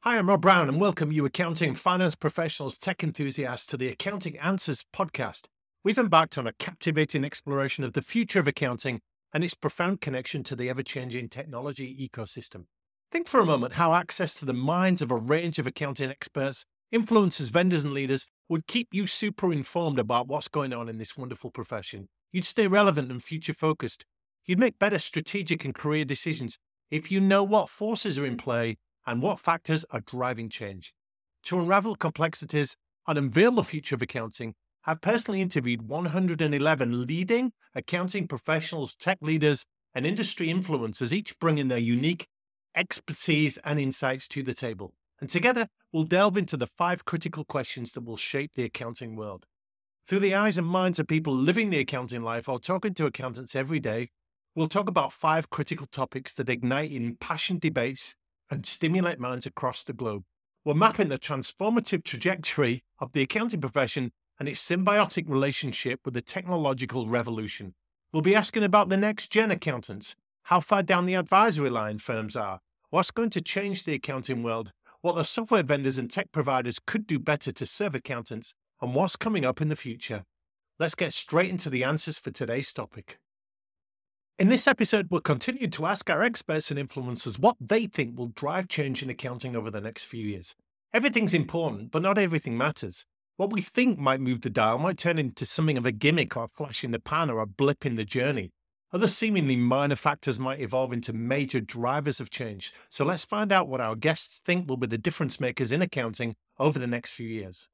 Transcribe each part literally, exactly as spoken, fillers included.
Hi, I'm Rob Brown, and welcome you accounting and finance professionals, tech enthusiasts, to the Accounting Answers podcast. We've embarked on a captivating exploration of the future of accounting and its profound connection to the ever-changing technology ecosystem. Think for a moment how access to the minds of a range of accounting experts, influencers, vendors, and leaders would keep you super informed about what's going on in this wonderful profession. You'd stay relevant and future-focused. You'd make better strategic and career decisions if you know what forces are in play and what factors are driving change. To unravel complexities and unveil the future of accounting, I've personally interviewed one hundred eleven leading accounting professionals, tech leaders, and industry influencers, each bringing their unique expertise and insights to the table. And together, we'll delve into the five critical questions that will shape the accounting world. Through the eyes and minds of people living the accounting life or talking to accountants every day, we'll talk about five critical topics that ignite impassioned debates and stimulate minds across the globe. We're mapping the transformative trajectory of the accounting profession and its symbiotic relationship with the technological revolution. We'll be asking about the next-gen accountants, how far down the advisory line firms are, what's going to change the accounting world, what the software vendors and tech providers could do better to serve accountants, and what's coming up in the future. Let's get straight into the answers for today's topic. In this episode, we'll continue to ask our experts and influencers what they think will drive change in accounting over the next few years. Everything's important, but not everything matters. What we think might move the dial might turn into something of a gimmick or a flash in the pan or a blip in the journey. Other seemingly minor factors might evolve into major drivers of change. So let's find out what our guests think will be the difference makers in accounting over the next few years.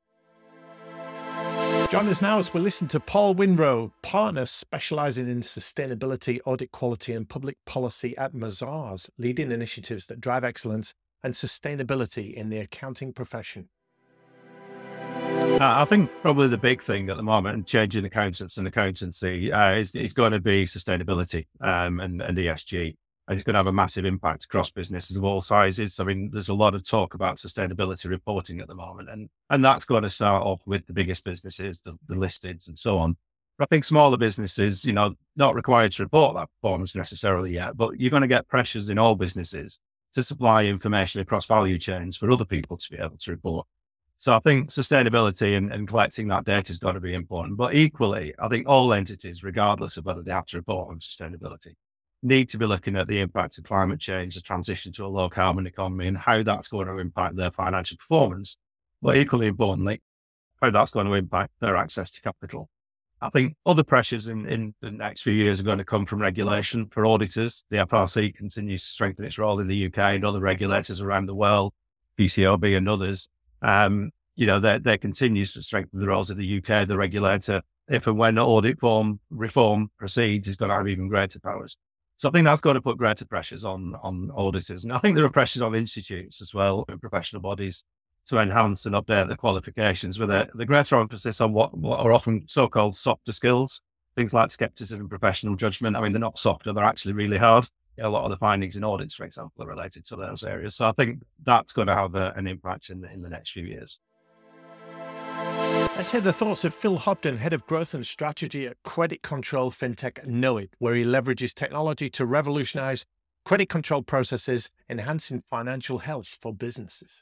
Join us now as we listen to Paul Winrow, partner specializing in sustainability, audit quality, and public policy at Mazars, leading initiatives that drive excellence and sustainability in the accounting profession. Uh, I think probably the big thing at the moment, changing accountants and accountancy, uh, is, is going to be sustainability um, and, and E S G. And it's going to have a massive impact across businesses of all sizes. I mean, there's a lot of talk about sustainability reporting at the moment, and, and that's going to start off with the biggest businesses, the, the listeds and so on. But I think smaller businesses, you know, not required to report that performance necessarily yet, but you're going to get pressures in all businesses to supply information across value chains for other people to be able to report. So I think sustainability and, and collecting that data is going to be important. But equally, I think all entities, regardless of whether they have to report on sustainability, need to be looking at the impact of climate change, the transition to a low carbon economy, and how that's going to impact their financial performance. But equally importantly, how that's going to impact their access to capital. I think other pressures in, in the next few years are going to come from regulation for auditors. The F R C continues to strengthen its role in the U K and other regulators around the world, P C A O B and others. Um, you know, they, they continues to strengthen the roles of the U K, the regulator. If and when audit form reform proceeds, is going to have even greater powers. So I think that's got to put greater pressures on, on auditors. And I think there are pressures on institutes as well, and professional bodies, to enhance and update their qualifications with a, the greater emphasis on what, what are often so-called softer skills, things like skepticism, professional judgment. I mean, they're not softer, they're actually really hard. A lot of the findings in audits, for example, are related to those areas. So I think that's going to have a, an impact in the, in the next few years. Let's hear the thoughts of Phil Hobden, Head of Growth and Strategy at credit control fintech Knowit, where he leverages technology to revolutionize credit control processes, enhancing financial health for businesses.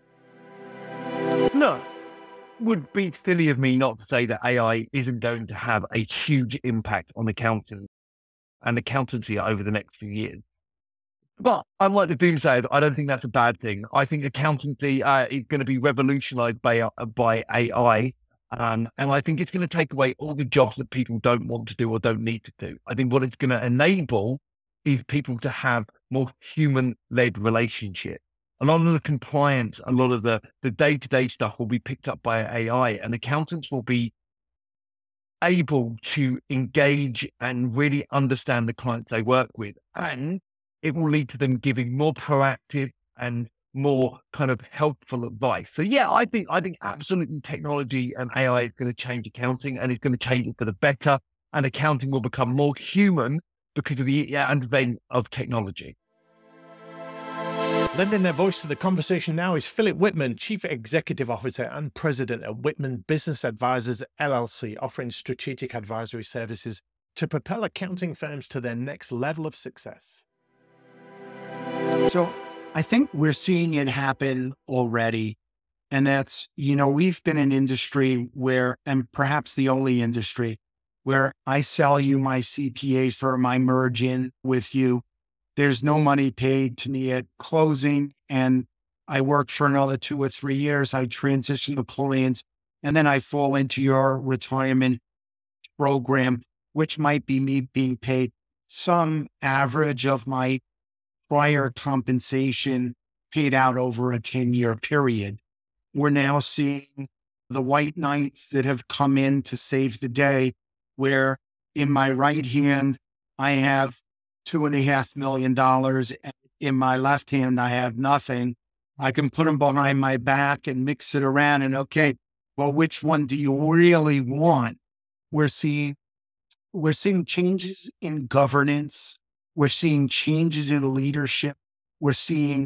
No, would be silly of me not to say that A I isn't going to have a huge impact on accounting and accountancy over the next few years. But I'd like to do say that I don't think that's a bad thing. I think accountancy uh, is going to be revolutionized by, uh, by A I. Um, and I think it's going to take away all the jobs that people don't want to do or don't need to do. I think what it's going to enable is people to have more human-led relationship. A lot of the compliance, a lot of the, the day-to-day stuff will be picked up by A I, and accountants will be able to engage and really understand the clients they work with. And it will lead to them giving more proactive and more kind of helpful advice. So yeah, I think, I think absolutely technology and A I is going to change accounting, and it's going to change it for the better, and accounting will become more human because of the advent of technology. Lending their voice to the conversation now is Philip Whitman, Chief Executive Officer and President at Whitman Business Advisors, L L C, offering strategic advisory services to propel accounting firms to their next level of success. So I think we're seeing it happen already. And that's, you know, we've been an industry where, and perhaps the only industry, where I sell you my C P A firm, I merge in with you. There's no money paid to me at closing. And I work for another two or three years. I transition the clients, and then I fall into your retirement program, which might be me being paid some average of my prior compensation paid out over a ten year period. We're now seeing the white knights that have come in to save the day, where in my right hand, I have two and a half million dollars. And in my left hand, I have nothing. I can put them behind my back and mix it around and, okay, well, which one do you really want? We're seeing, we're seeing changes in governance. We're seeing changes in leadership. We're seeing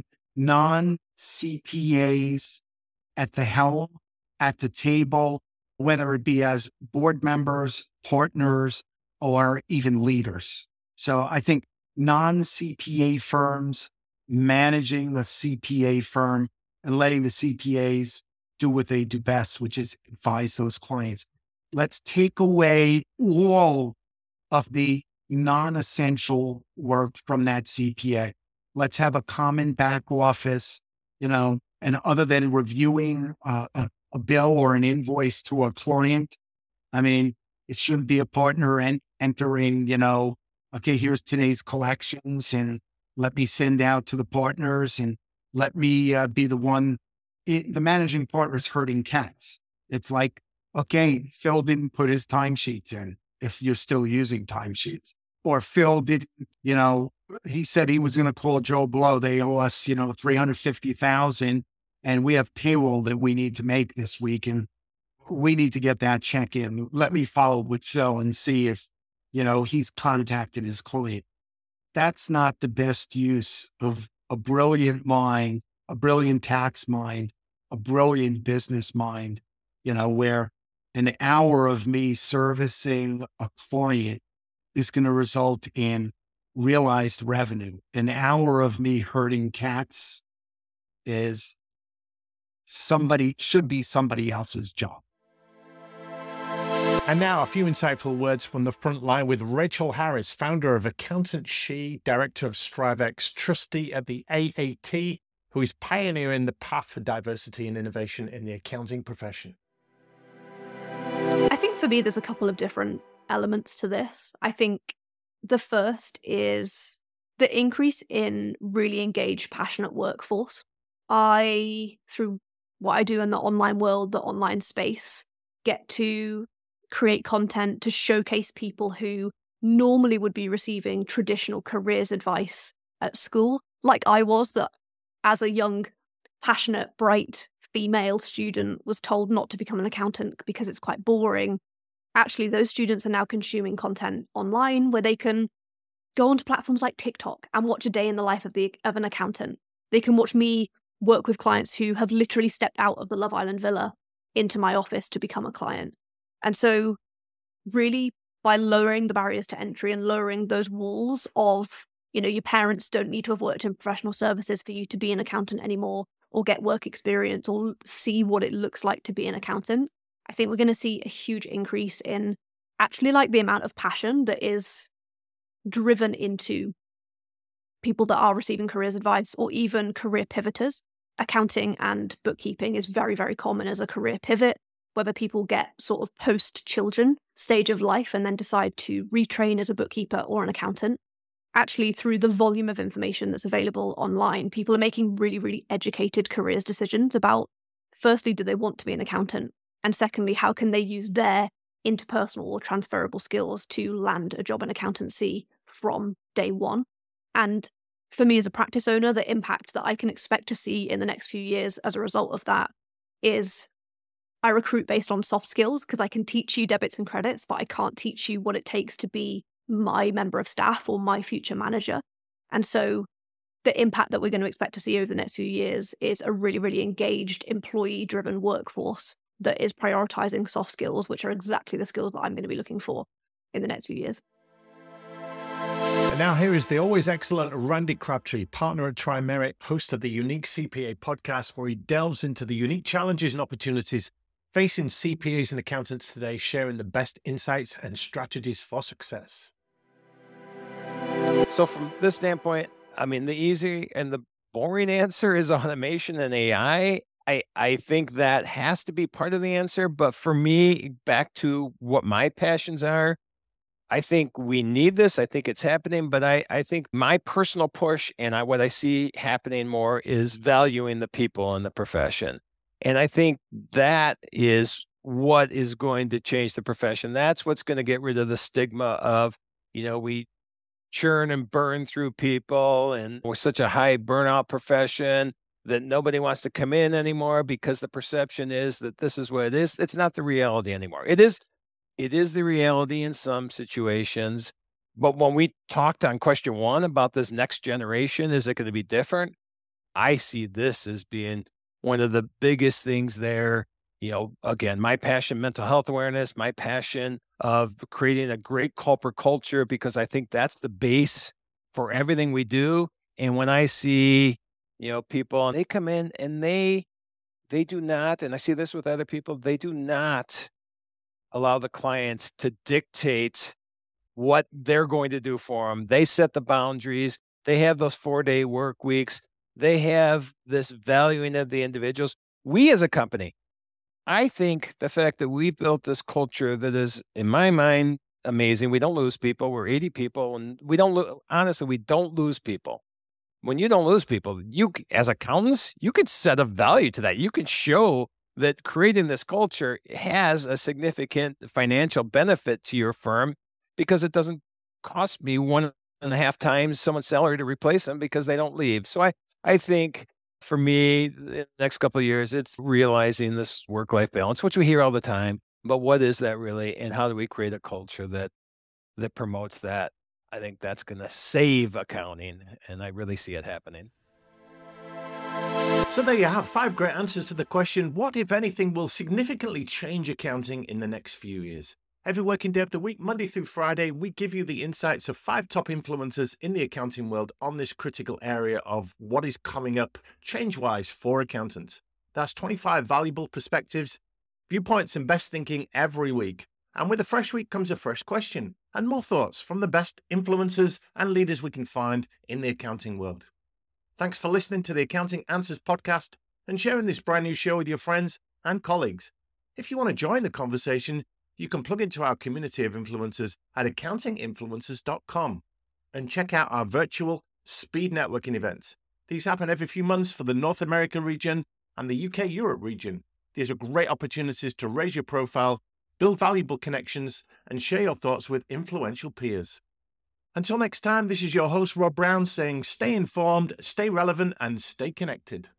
non-C P As at the helm, at the table, whether it be as board members, partners, or even leaders. So I think non-C P A firms managing the C P A firm and letting the C P As do what they do best, which is advise those clients. Let's take away all of the non-essential work from that C P A. Let's have a common back office, you know, and other than reviewing uh, a, a bill or an invoice to a client, I mean, it shouldn't be a partner and entering, you know, okay, here's today's collections and let me send out to the partners and let me uh, be the one. It, the managing partner is herding cats. It's like, okay, Phil didn't put his timesheets in if you're still using timesheets. Or Phil did, you know, he said he was going to call Joe Blow. They owe us, you know, three hundred fifty thousand dollars and we have payroll that we need to make this week. And we need to get that check in. Let me follow with Phil and see if, you know, he's contacted his client. That's not the best use of a brilliant mind, a brilliant tax mind, a brilliant business mind, you know, where an hour of me servicing a client is going to result in realized revenue. An hour of me herding cats is somebody, should be somebody else's job. And now a few insightful words from the front line with Rachel Harris, founder of Accountant She, director of StriveX, trustee at the A A T, who is pioneering the path for diversity and innovation in the accounting profession. I think for me, there's a couple of different elements to this. I think the first is the increase in really engaged, passionate workforce. I, through what I do in the online world, the online space, get to create content to showcase people who normally would be receiving traditional careers advice at school, like I was, that as a young, passionate, bright female student was told not to become an accountant because it's quite boring. Actually, those students are now consuming content online where they can go onto platforms like TikTok and watch a day in the life of the of an accountant. They can watch me work with clients who have literally stepped out of the Love Island villa into my office to become a client. And so really, by lowering the barriers to entry and lowering those walls of, you know, your parents don't need to have worked in professional services for you to be an accountant anymore, or get work experience, or see what it looks like to be an accountant, I think we're going to see a huge increase in actually like the amount of passion that is driven into people that are receiving careers advice or even career pivoters. Accounting and bookkeeping is very, very common as a career pivot, whether people get sort of post-children stage of life and then decide to retrain as a bookkeeper or an accountant. Actually, through the volume of information that's available online, people are making really, really educated careers decisions about, firstly, do they want to be an accountant? And secondly, how can they use their interpersonal or transferable skills to land a job in accountancy from day one? And for me as a practice owner, the impact that I can expect to see in the next few years as a result of that is I recruit based on soft skills, because I can teach you debits and credits, but I can't teach you what it takes to be my member of staff or my future manager. And so the impact that we're going to expect to see over the next few years is a really, really engaged, employee-driven workforce that is prioritizing soft skills, which are exactly the skills that I'm going to be looking for in the next few years. And now here is the always excellent Randy Crabtree, partner at Trimerit, host of the Unique C P A podcast, where he delves into the unique challenges and opportunities facing C P As and accountants today, sharing the best insights and strategies for success. So from this standpoint, I mean, the easy and the boring answer is automation and A I. I, I think that has to be part of the answer. But for me, back to what my passions are, I think we need this. I think it's happening. But I, I think my personal push and I, what I see happening more is valuing the people in the profession. And I think that is what is going to change the profession. That's what's going to get rid of the stigma of, you know, we churn and burn through people, and we're such a high burnout profession that nobody wants to come in anymore because the perception is that this is what it is. It's not the reality anymore. It is, it is the reality in some situations. But when we talked on question one about this next generation, is it going to be different? I see this as being one of the biggest things there. You know, again, my passion, mental health awareness, my passion of creating a great corporate culture, because I think that's the base for everything we do. And when I see, you know, people, they come in and they, they do not, and I see this with other people, they do not allow the clients to dictate what they're going to do for them. They set the boundaries. They have those four-day work weeks. They have this valuing of the individuals. We as a company, I think the fact that we built this culture that is, in my mind, amazing. We don't lose people. We're eighty people, and we don't, lo- honestly, we don't lose people. When you don't lose people, you, as accountants, you could set a value to that. You could show that creating this culture has a significant financial benefit to your firm because it doesn't cost me one and a half times someone's salary to replace them because they don't leave. So I, I think for me, in the next couple of years, it's realizing this work-life balance, which we hear all the time. But what is that really? And how do we create a culture that that promotes that? I think that's going to save accounting. And I really see it happening. So there you have five great answers to the question, what, if anything, will significantly change accounting in the next few years? Every working day of the week, Monday through Friday, we give you the insights of five top influencers in the accounting world on this critical area of what is coming up change-wise for accountants. That's twenty-five valuable perspectives, viewpoints, and best thinking every week. And with a fresh week comes a fresh question and more thoughts from the best influencers and leaders we can find in the accounting world. Thanks for listening to the Accounting Answers podcast and sharing this brand new show with your friends and colleagues. If you want to join the conversation, you can plug into our community of influencers at accounting influencers dot com and check out our virtual speed networking events. These happen every few months for the North America region and the U K Europe region. These are great opportunities to raise your profile, build valuable connections, and share your thoughts with influential peers. Until next time, this is your host, Rob Brown, saying stay informed, stay relevant, and stay connected.